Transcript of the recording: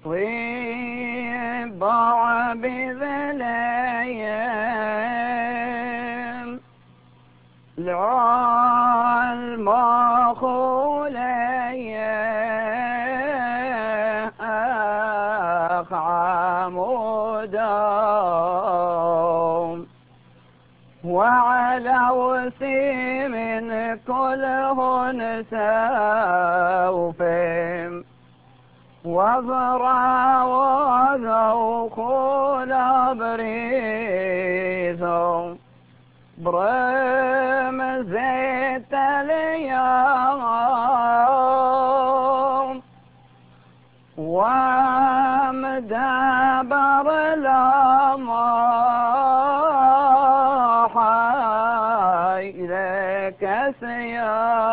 طيب بذليل العلم خولي أخ عمودهم وعلى وسيم كلهن سوفهم وضرا وذوقون بريثهم برمزيت اليوم ومدبر الأمر حي لك سيام